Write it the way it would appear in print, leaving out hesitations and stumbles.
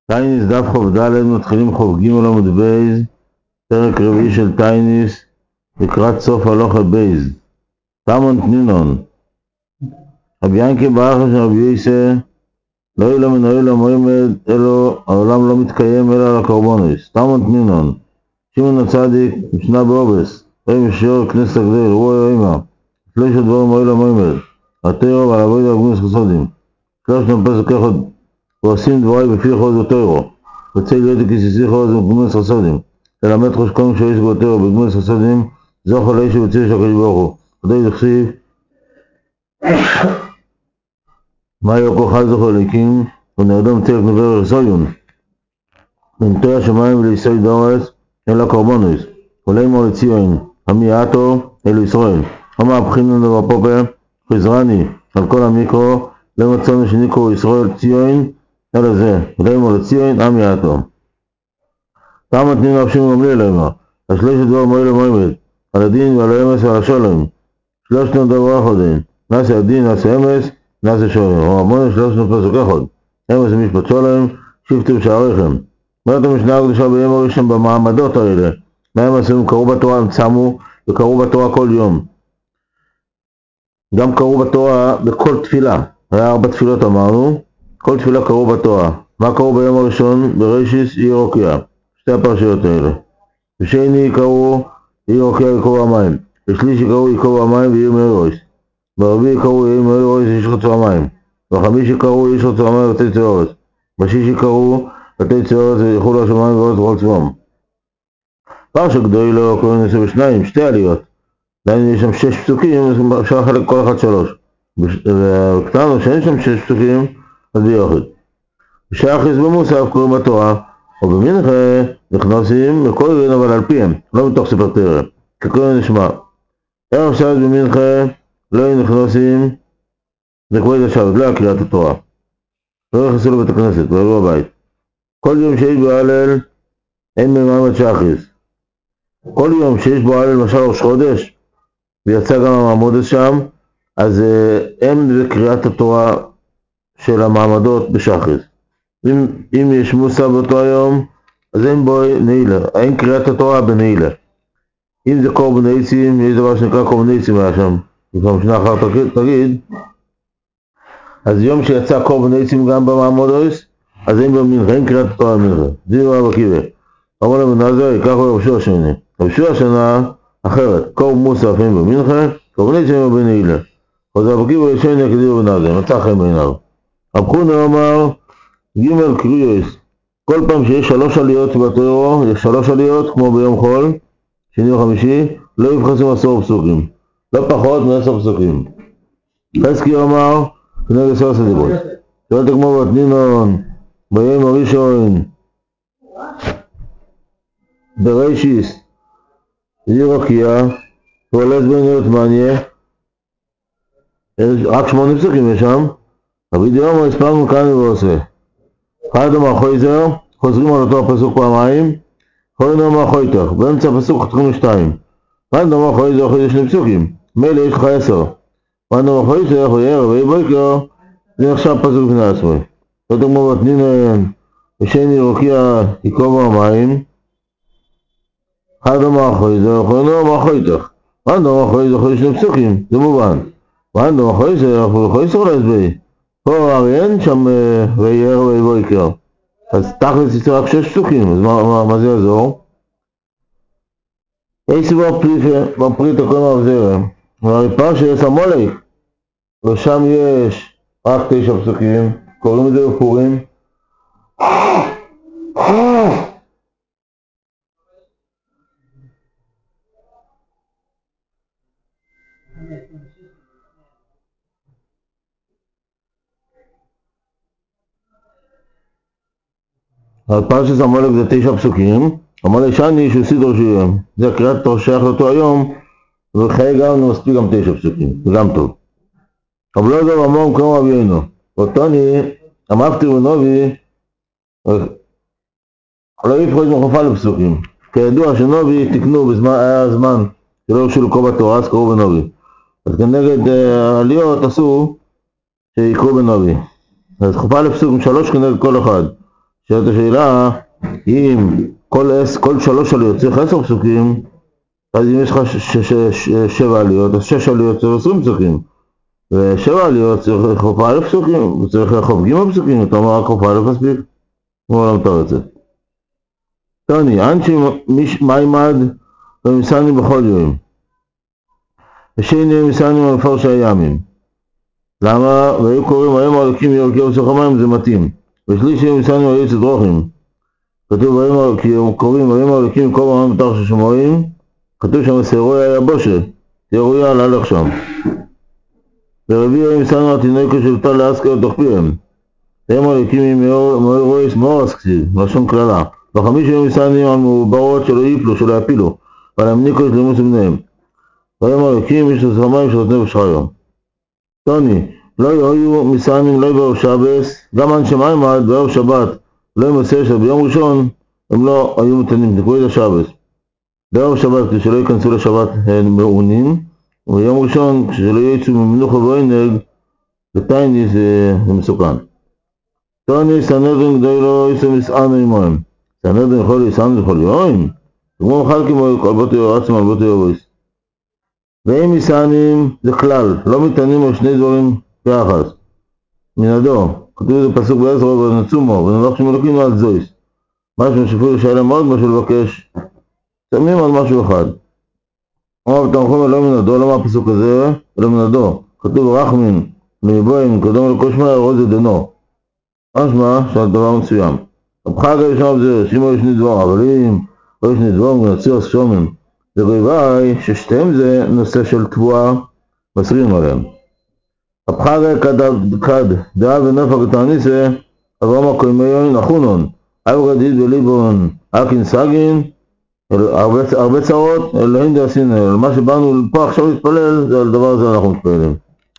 טייניס דף חוב ד' מתחילים חוב ג' עמוד בייז, פרק רביעי של טייניס, לקראת סוף הלוכה בייז. תמון תנינון. רבי ינקי ברכה של רבי יסה, לא ילה מן העולם מועמד, אלו העולם לא מתקיים אלא על הקורבנוס. תמון תנינון. שמעון הצדיק, משנה באובס, רבי משיעור כנסת הגדול, רואי אימא, שלושת דברים העולם מועמד, התירו ועל עבוד הגמוס חסודים. שלושת פסוק אחד, ועושים דברי בפי חוז ותירו, רוצה להיות כסיסי חוז וגמוס חסודים. תלמד חושקון שיש בותירו בגמוס חסודים, זוכר לאיש ובציר של הקדוש ברוך הוא. כדי לכסיב, מה יוקו חד זוכר ליקים, ונרדם תלק נבר רסויון. לנטוי השמיים וליסוי דורס, אל הקורבנוס. עולי מור לציון, המיעתו אלו ישראל. אמה הבחינו דבר פופה, חזרני, על כל המיקרו, למצונו שניקרו ישראל ציון, אלא זה, עולי מור לציון, המיעתו. תמה תנין רבשים גמלי אלימה, השלושת דבר מועיל ומועמד, על הדין ועל האמס ועל השולם. שלושת דבר אחודין, נעשה הדין, נעשה אמס, נעשה שולם. רבנו שלושת פסוק אחד, אמס ומשפט שולם, שבטו שעריכם. אומרת המשנה הקדושה ביום הראשון במעמדות האלה, מהם עשינו קראו בתורה, הם צמו וקראו בתורה כל יום. גם קראו בתורה בכל תפילה, היה 4 תפילות אמרנו, כל תפילה קראו בתורה. מה קראו ביום הראשון? בראשיס עיר רוקיה, שתי הפרשיות האלה. בשני קראו עיר רוקיה וקראו המים, בשלישי קראו יקראו המים ועיר מאירוס, ברביעי קראו עיר מאירוס איש חצו המים, בחמישי קראו איש חצו המים ותי צהורס, בשישי קראו ותי צהורס ויחולו השמיים ואורץ וכל צבום. פרשה גדול לא קוראים לזה בשניים, 2 עליות. דיינו יש שם 6 פסוקים, אפשר לחלק כל אחד 3. וכתבנו שאין שם 6 פסוקים, אז ביוחד. בשחריס במוסף קוראים בתורה, או במנחה נכנסים לכל יום אבל על פיהם, לא מתוך ספר תורה. כקוראים נשמע. ערב שבת במנחה לא נכנסים לכבוד השבת, לא הקריאת התורה. לא נכנסו לבית הכנסת, לא בבית. כל יום שיש בו הלל, אין במעמד שחריס. כל יום שיש בו הלל למשל ראש חודש, ויצא גם המעמוד שם, אז הם בקריאת התורה של המעמדות בשחריס. אם יש מוסף באותו היום, אז אין בו נעילה, אין קריאת התורה בנעילה. אם זה קורבן עצים, יש דבר שנקרא קורבן עצים היה שם, וכבר משנה אחר תגיד, אז יום שיצא קורבן עצים גם במעמדות, אז אין בו מנחה, אין קריאת התורה במנחה. דירו רב עקיבא. אמר להם נעזר, כך הוא רבשו השני. רבשו השנה אחרת, קורב מוסף אין במנחה, קורבן עצים אין בנעילה. חוזר רב עקיבא לשני כדירו ונעזר, מצא חיים בעיניו. רב חונה אמר, ג' קריאס, כל פעם שיש 3 עליות בתורה, יש 3 עליות, כמו ביום חול, שני וחמישי, לא יבחסים 10 פסוקים, לא פחות מ10 פסוקים. חזקי אמר, כנגד 13 דיברות. שואלת כמו בתנינון, ביום הראשון, בראשיס, עיר רוקיה, ועולז ביניות מניה, רק 8 פסוקים יש שם, רבי דיומר הספרנו כאן ועושה. חד אמר חויזר, חוזרים על אותו הפסוק פעמיים, חויזר אמר חויתך, באמצע הפסוק חתכנו 2. חד אמר חויזר חויזר 2 פסוקים, מילא יש לך 10. חד אמר חויזר, חויזר, רבי בויקר, זה נחשב פסוק בפני עצמו. זאת אומרת בתנינון, ושני רוקיה יקרוב המים, חד אמר חויזר, חויזר אמר חויתך. חד אמר חויזר חויזר 2 פסוקים, זה מובן. חד אמר חויזר, חויזר להסביר. פה אריין שם וייר ובויקר, אז תכלס יצא רק 6 פסוקים, אז מה זה יעזור? איסי בפריטה קוראים הרב זרם, והריפר שיש המולק, ושם יש רק 9 פסוקים, קוראים את זה בפורים. הפרשת המולק זה 9 פסוקים, המולק שני שהוא סידור שירים, זה הקריאת תור שייך לאותו היום, וחיי גם מספיק גם 9 פסוקים, זה גם טוב. אבל לא זו אמרם כמו רבי ינו, ואותוני, המפטיר ונובי, לא יפחו את מחופה לפסוקים, כידוע שנובי תקנו בזמן, היה זמן שלא ירשו לקרוא בתורה, אז קראו בנובי. אז כנגד העליות עשו שיקראו בנובי. אז חופה לפסוקים 3 כנגד כל אחד. שאלת השאלה, אם כל 3 עליות צריך 10 פסוקים, אז אם יש לך 7 עליות, אז 6 עליות צריך 20 פסוקים. ו7 עליות צריך חוף א' פסוקים, וצריך חוף ג' פסוקים, אתה אומר רק חוף א' מספיק, כמו לא מתרצת. תני, אנשי מימד ומסענים בכל יום. ושני מסענים על פרשי הימים. למה? והיו קוראים היום הלוקים יורקי ובסוך המים, זה מתאים. ושלישי מסענים על יצד רוחים. כתוב כי הם קוראים היום הלוקים כל המים בתר של שמועים, כתוב שם סירוי היה בושה, סירוי על הלך שם. ורביעי מסענים על תינוקו של טל לאסקר לתוך פיהם. הם הלוקים עם מאור רויס מאורס כסיב, לשון כללה. וחמישי מסענים על מעוברות שלא ייפלו, שלא יפילו, ועל המניקו שלמוס בניהם. והם הלוקים יש לסך המים של נפש חיו. תני, לא היו מסענים לא בערב שבס, גם אנשי מימד בערב שבת, לא ימסר שביום ראשון הם לא היו מתנים, נקראו את השבס. בערב שבת כשלא ייכנסו לשבת הם מעונים, וביום ראשון כשלא יצאו ממנוחה ועונג, בתייני זה מסוכן. תני, סנהדרין גדול לא יצא מסענו עמהם. סנהדרין יכול להסענו לכל יום? כמו מחלקים על בוטי עצמם על בוטי אוריס. ואם מסענים זה כלל, לא מתענים על 2 דברים ביחד. מנדו, כתוב איזה פסוק בעזרא ונצומו, ונלך שמלוקים על זויס. משהו שפוי שאלה מאוד משהו לבקש, שמים על משהו אחד. אמר בתנחום לא מנדו, למה הפסוק הזה? לא מנדו, כתוב רחמין, מבוין, קודם לכל שמע, רוזי דנו. משמע שעל דבר מסוים. הבחג הראשון זה, שימו יש 2 דבר, אבל אם לא יש 2 דבר, ונציר סשומים. זה ריבאי ששתיהם זה נושא של תבואה, מסרים עליהם. הבחג כד דעה ונפק תעניסה, אברהם הקוימיון נחונון, אב רדיד וליבון, אקין סגין, הרבה צרות, אלוהים דעשין, מה שבאנו פה עכשיו להתפלל, זה על דבר הזה אנחנו מתפללים.